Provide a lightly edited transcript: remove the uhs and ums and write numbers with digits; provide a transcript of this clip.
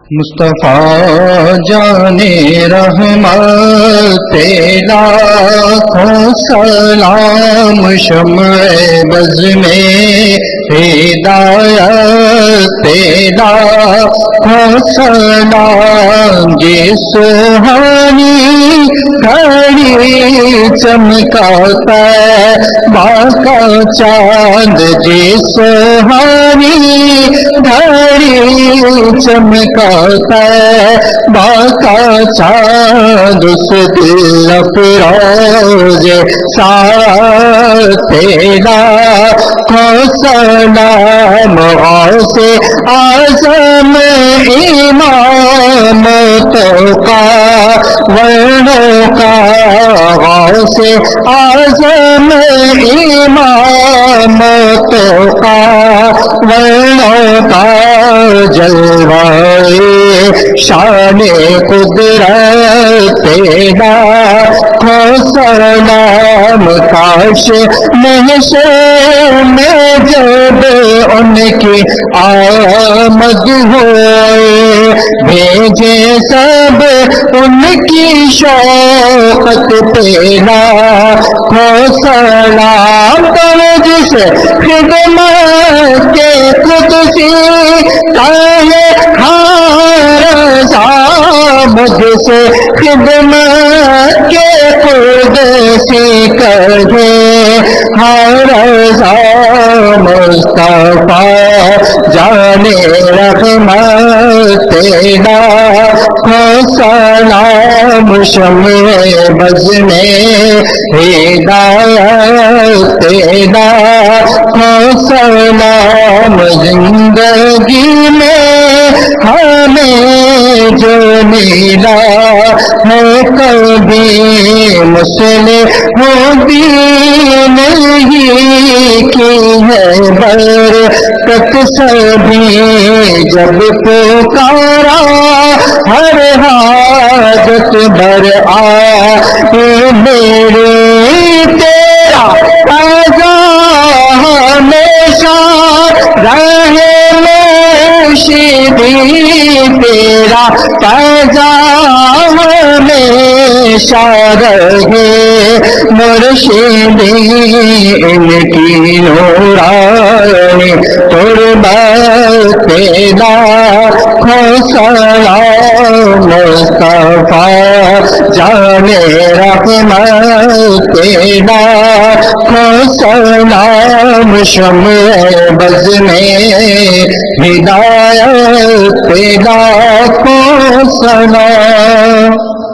مصطفیٰ جانے رحمت لاکھوں سلام، شمع بز میں ہدایت لاکھوں سلام، یہ سہانی گھڑی چمکاتا باقا چاند، جی سہانی گھڑی چمکاتا باقا چاند، اس دل افروز ساتھ لاکھوں سلام، غوث اعظم امام توقا ورنوں کا، غوث اعظم امام توقا ورنوں کا، جلوائے شان قدرت لاکھوں سلام، کاش محشر میں جب ان کی آمد ہوئے، بھیجے سب ان کی شوقت پہ لاکھوں سلام، جس خدمت کے قدسی کہے جس خدمت کے قدسی کہے رضا، مصطفیٰ جانے رحمت لاکھوں سلام، شمع بز میں ہدایت لاکھوں سلام، زندگی میں ہمیں جو ملا ہے کبھی مسلم دین ہی کی ہے برکت، سبھی جب پکارا ہر حاجت بر آئے میرے، تیرا تازہ ہمیشہ رہے مرشدی، تیرا تازہ ہمیشہ رہے مرشدی، ان کی نورانی تربت لاکھوں سلام، مصطفیٰ جانے رحمت لاکھوں سلام، شمع بز میں ہدایت لاکھوں سلام۔